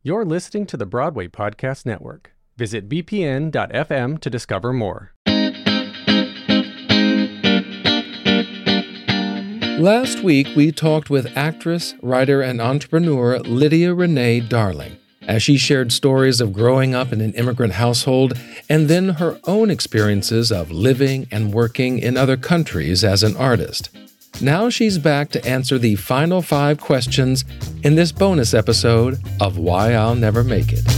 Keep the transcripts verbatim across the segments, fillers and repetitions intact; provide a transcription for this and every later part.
You're listening to the Broadway Podcast Network. Visit b p n dot f m to discover more. Last week, we talked with actress, writer, and entrepreneur Lydia Renee Darling as she shared stories of growing up in an immigrant household and then her own experiences of living and working in other countries as an artist. Now she's back to answer the final five questions in this bonus episode of Why I'll Never Make It.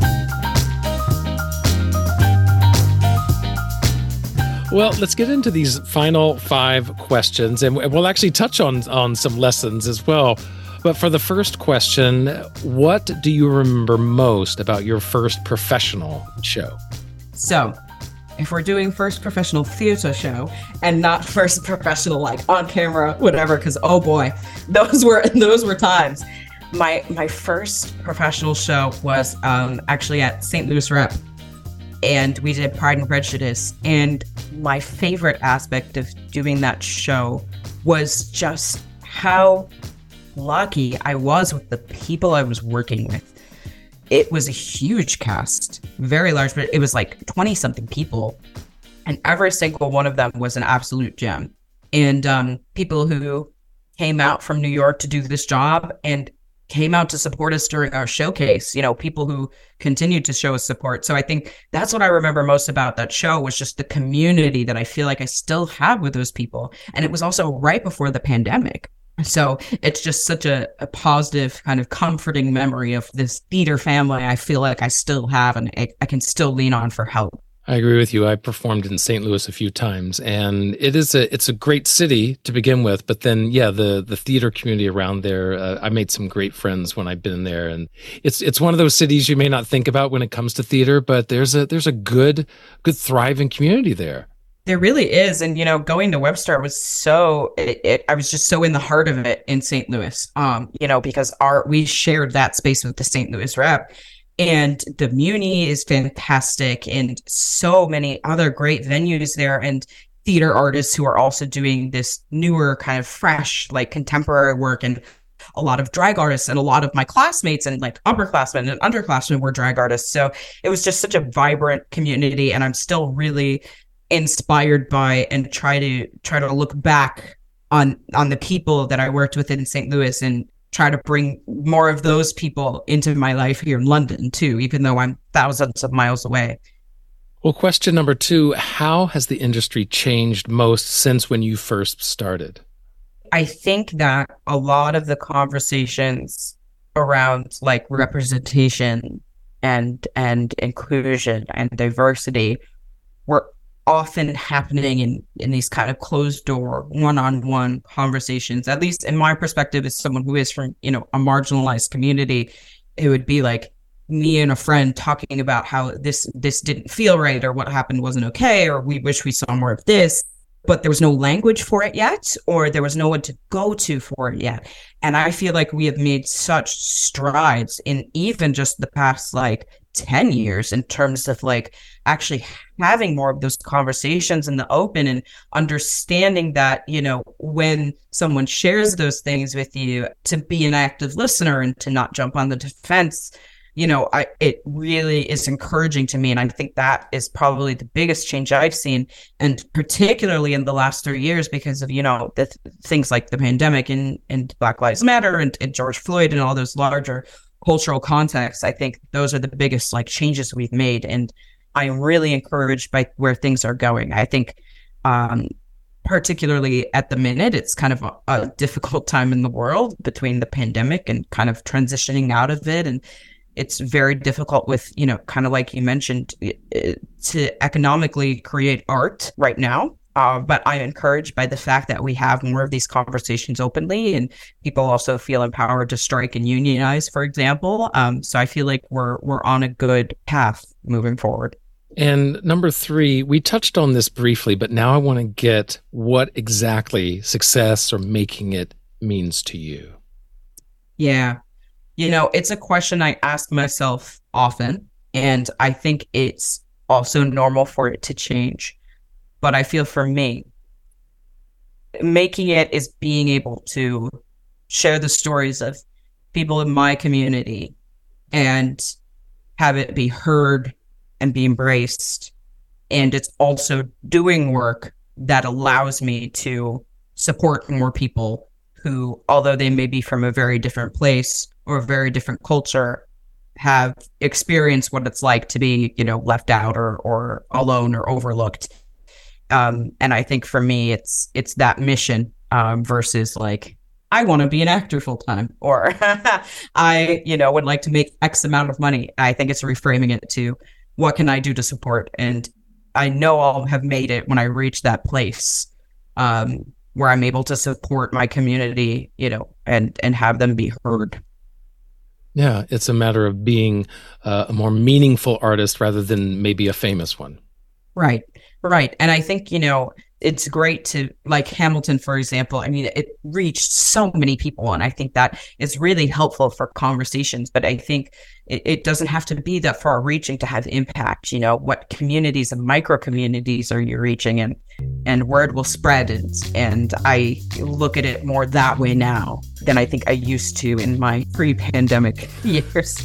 Well, let's get into these final five questions, and we'll actually touch on, on some lessons as well. But for the first question, what do you remember most about your first professional show? So, if we're doing first professional theater show and not first professional like on camera, whatever, because oh boy, those were those were times. My my first professional show was um, actually at Saint Louis Rep, and we did Pride and Prejudice. And my favorite aspect of doing that show was just how lucky I was with the people I was working with. It was a huge cast, very large, but it was like twenty something people. And every single one of them was an absolute gem. And um, people who came out from New York to do this job and came out to support us during our showcase, you know, people who continued to show us support. So I think that's what I remember most about that show was just the community that I feel like I still have with those people. And it was also right before the pandemic. So it's just such a, a positive kind of comforting memory of this theater family I feel like I still have and I, I can still lean on for help. I agree with you. I performed in Saint Louis a few times, and it is a it's a great city to begin with. But then, yeah, the the theater community around there, uh, I made some great friends when I've been there, and it's it's one of those cities you may not think about when it comes to theater, but there's a there's a good good thriving community there. There really is. And, you know, going to Webster was so, it, it, I was just so in the heart of it in Saint Louis, um, you know, because our, we shared that space with the Saint Louis Rep, and the Muni is fantastic and so many other great venues there and theater artists who are also doing this newer kind of fresh, like contemporary work, and a lot of drag artists, and a lot of my classmates and like upperclassmen and underclassmen were drag artists. So it was just such a vibrant community, and I'm still really inspired by and try to try to look back on on the people that I worked with in Saint Louis and try to bring more of those people into my life here in London too, even though I'm thousands of miles away. Well, question number two, how has the industry changed most since when you first started? I think that a lot of the conversations around like representation and and inclusion and diversity were often happening in, in these kind of closed door, one-on-one conversations. At least in my perspective, as someone who is from, you know, a marginalized community, it would be like me and a friend talking about how this this didn't feel right, or what happened wasn't okay, or we wish we saw more of this. But there was no language for it yet, or there was no one to go to for it yet. And I feel like we have made such strides in even just the past like ten years in terms of like actually having more of those conversations in the open and understanding that, you know, when someone shares those things with you, to be an active listener and to not jump on the defense. You know, I, it really is encouraging to me. And I think that is probably the biggest change I've seen, and particularly in the last three years because of, you know, the th- things like the pandemic and, and Black Lives Matter and, and George Floyd and all those larger cultural contexts. I think those are the biggest like changes we've made. And I'm really encouraged by where things are going. I think um, particularly at the minute, it's kind of a, a difficult time in the world between the pandemic and kind of transitioning out of it. And it's very difficult with, you know, kind of like you mentioned, to economically create art right now. Uh, but I'm encouraged by the fact that we have more of these conversations openly, and people also feel empowered to strike and unionize, for example. Um, so I feel like we're we're on a good path moving forward. And number three, we touched on this briefly, but now I want to get what exactly success or making it means to you. Yeah. You know, it's a question I ask myself often, and I think it's also normal for it to change. But I feel for me, making it is being able to share the stories of people in my community and have it be heard and be embraced. And it's also doing work that allows me to support more people who, although they may be from a very different place or a very different culture, have experienced what it's like to be, you know, left out or or alone or overlooked. Um, and I think for me, it's it's that mission um, versus like, I want to be an actor full time, or I, you know, would like to make X amount of money. I think it's reframing it to, what can I do to support? And I know I'll have made it when I reach that place um, where I'm able to support my community, you know, and and have them be heard. Yeah, it's a matter of being uh, a more meaningful artist rather than maybe a famous one. Right, right. And I think, you know, it's great to, like Hamilton, for example, I mean, it reached so many people, and I think that is really helpful for conversations, but I think it, it doesn't have to be that far reaching to have impact. You know, what communities and micro communities are you reaching, and and word will spread. And, and I look at it more that way now than I think I used to in my pre-pandemic years.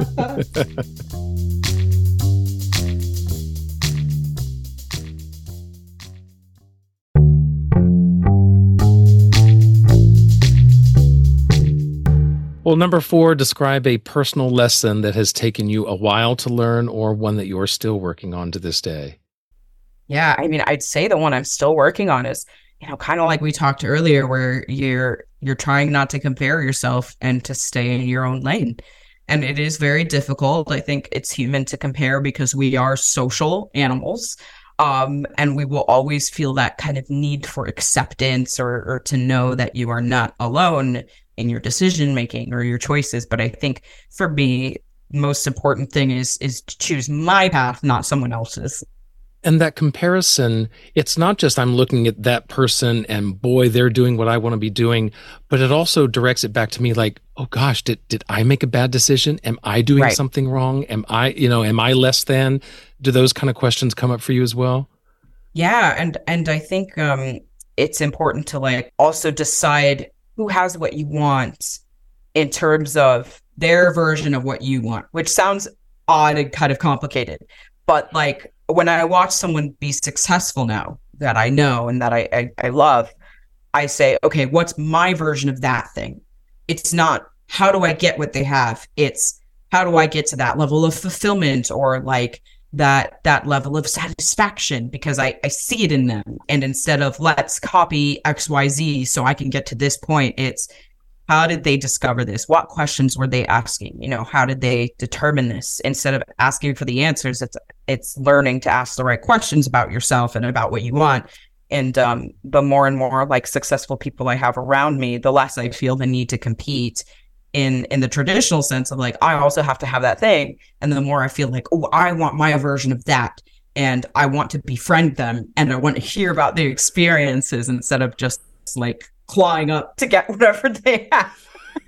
Well, number four, describe a personal lesson that has taken you a while to learn or one that you're still working on to this day. Yeah, I mean, I'd say the one I'm still working on is, you know, kind of like we talked earlier, where you're you're trying not to compare yourself and to stay in your own lane. And it is very difficult. I think it's human to compare because we are social animals. Um, and we will always feel that kind of need for acceptance, or, or to know that you are not alone in your decision making or your choices. But I think for me, most important thing is is to choose my path, not someone else's. And that comparison, it's not just I'm looking at that person and boy, they're doing what I want to be doing, but it also directs it back to me like, oh gosh, did did I make a bad decision? Am I doing Right. something wrong? Am I, you know, am I less than? Do those kind of questions come up for you as well? Yeah, and and I think um, it's important to like also decide who has what you want in terms of their version of what you want, which sounds odd and kind of complicated. But like when I watch someone be successful now that I know and that I, I, I love, I say, okay, what's my version of that thing? It's not how do I get what they have? It's how do I get to that level of fulfillment, or like that that level of satisfaction, because I, I see it in them. And instead of let's copy X Y Z so I can get to this point, it's how did they discover this? What questions were they asking? You know, how did they determine this? Instead of asking for the answers, it's it's learning to ask the right questions about yourself and about what you want. And um, the more and more like successful people I have around me, the less I feel the need to compete in in the traditional sense of like, I also have to have that thing. And the more I feel like, oh, I want my version of that. And I want to befriend them. And I want to hear about their experiences instead of just like clawing up to get whatever they have.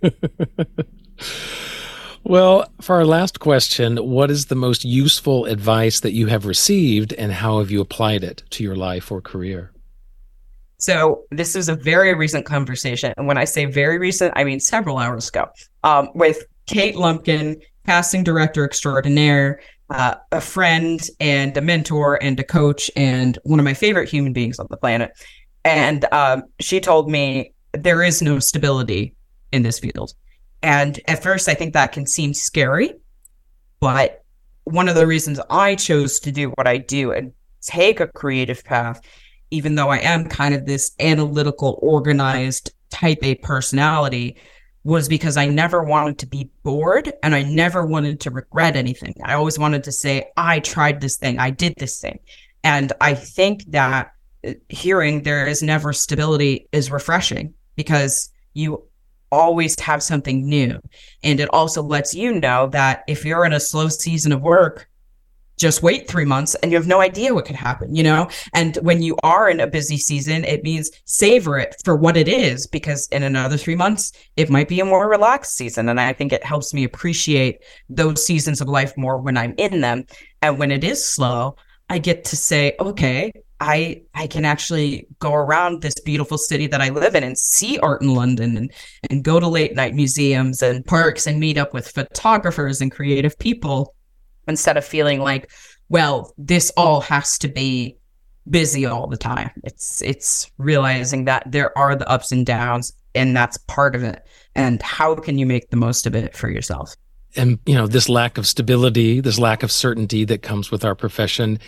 Well, for our last question, what is the most useful advice that you have received, and how have you applied it to your life or career? So this is a very recent conversation. And when I say very recent, I mean several hours ago, um, with Kate Lumpkin, casting director extraordinaire, uh, a friend and a mentor and a coach and one of my favorite human beings on the planet. And um, she told me there is no stability in this field. And at first, I think that can seem scary. But one of the reasons I chose to do what I do and take a creative path, even though I am kind of this analytical, organized type A personality, was because I never wanted to be bored and I never wanted to regret anything. I always wanted to say, I tried this thing, I did this thing. And I think that hearing there is never stability is refreshing, because you always have something new. And it also lets you know that if you're in a slow season of work, just wait three months and you have no idea what could happen, you know? And when you are in a busy season, it means savor it for what it is, because in another three months, it might be a more relaxed season. And I think it helps me appreciate those seasons of life more when I'm in them. And when it is slow, I get to say, okay, I I can actually go around this beautiful city that I live in and see art in London and, and go to late night museums and parks and meet up with photographers and creative people instead of feeling like, well, this all has to be busy all the time. It's it's realizing that there are the ups and downs, and that's part of it. And how can you make the most of it for yourself? And, you know, this lack of stability, this lack of certainty that comes with our profession,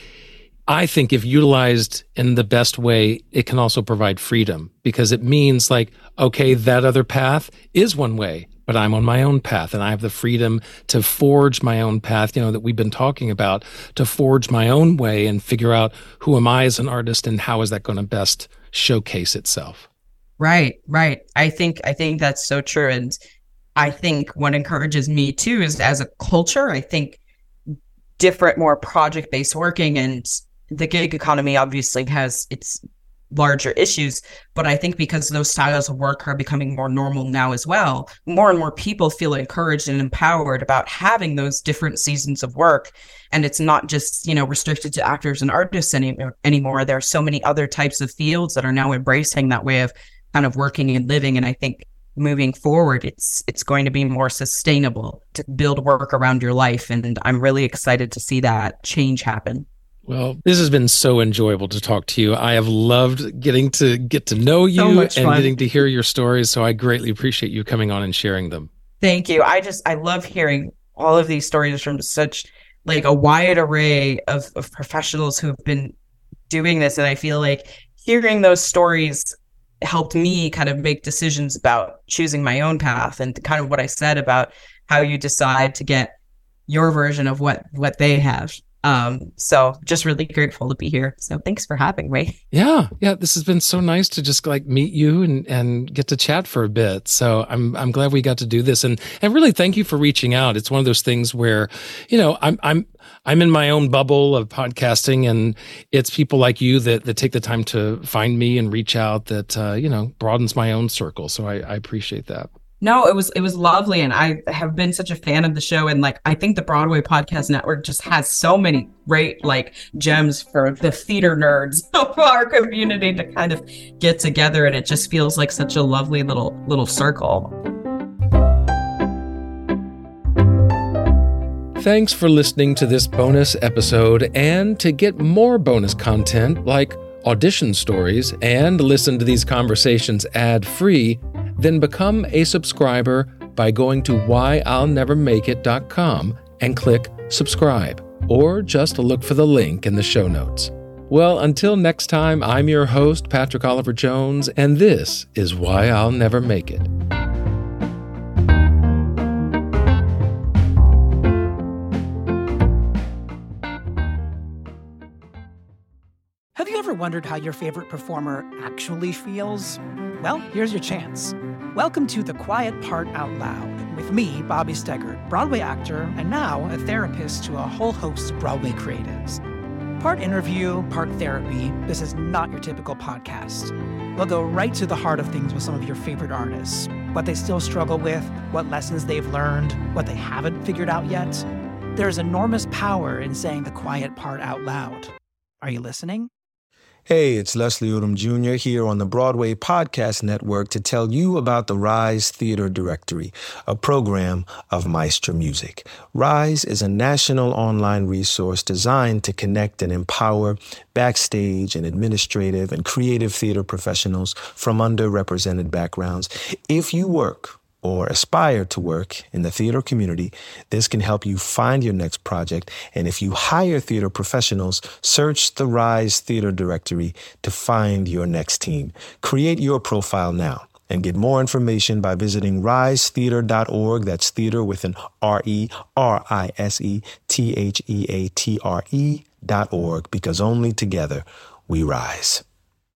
I think if utilized in the best way, it can also provide freedom, because it means like, okay, that other path is one way, but I'm on my own path and I have the freedom to forge my own path, you know, that we've been talking about, to forge my own way and figure out who am I as an artist and how is that going to best showcase itself. Right, right. I think, I think that's so true. And I think what encourages me too is, as a culture, I think different, more project-based working, and the gig economy obviously has its larger issues, but I think because those styles of work are becoming more normal now as well, more and more people feel encouraged and empowered about having those different seasons of work. And it's not just, you know, restricted to actors and artists any, anymore. There are so many other types of fields that are now embracing that way of kind of working and living. And I think moving forward, it's it's going to be more sustainable to build work around your life. And I'm really excited to see that change happen. Well, this has been so enjoyable to talk to you. I have loved getting to get to know you So much and fun. getting to hear your stories. So I greatly appreciate you coming on and sharing them. Thank you. I just, I love hearing all of these stories from such like a wide array of, of professionals who've been doing this. And I feel like hearing those stories helped me kind of make decisions about choosing my own path, and kind of what I said about how you decide to get your version of what, what they have. Um, so just really grateful to be here. So thanks for having me. Yeah. Yeah. This has been so nice to just like meet you and, and get to chat for a bit. So I'm, I'm glad we got to do this, and, and really thank you for reaching out. It's one of those things where, you know, I'm, I'm, I'm in my own bubble of podcasting, and it's people like you that, that take the time to find me and reach out that, uh, you know, broadens my own circle. So I, I appreciate that. No, it was it was lovely, and I have been such a fan of the show, and like I think the Broadway Podcast Network just has so many great like gems for the theater nerds of our community to kind of get together, and it just feels like such a lovely little little circle. Thanks for listening to this bonus episode, and to get more bonus content like audition stories and listen to these conversations ad-free, then become a subscriber by going to why I'll never make it dot com and click subscribe, or just look for the link in the show notes. Well, until next time, I'm your host, Patrick Oliver Jones, and this is Why I'll Never Make It. Have you ever wondered how your favorite performer actually feels? Well, here's your chance. Welcome to The Quiet Part Out Loud with me, Bobby Steggert, Broadway actor and now a therapist to a whole host of Broadway creatives. Part interview, part therapy, this is not your typical podcast. We'll go right to the heart of things with some of your favorite artists, what they still struggle with, what lessons they've learned, what they haven't figured out yet. There's enormous power in saying the quiet part out loud. Are you listening? Hey, it's Leslie Odom Junior here on the Broadway Podcast Network to tell you about the Rise Theater Directory, a program of Maestro Music. Rise is a national online resource designed to connect and empower backstage and administrative and creative theater professionals from underrepresented backgrounds. If you work or aspire to work in the theater community, this can help you find your next project. And if you hire theater professionals, search the Rise Theater Directory to find your next team. Create your profile now and get more information by visiting rise theater dot org. That's theater with an R E R I S E T H E A T R E dot org, because only together we rise.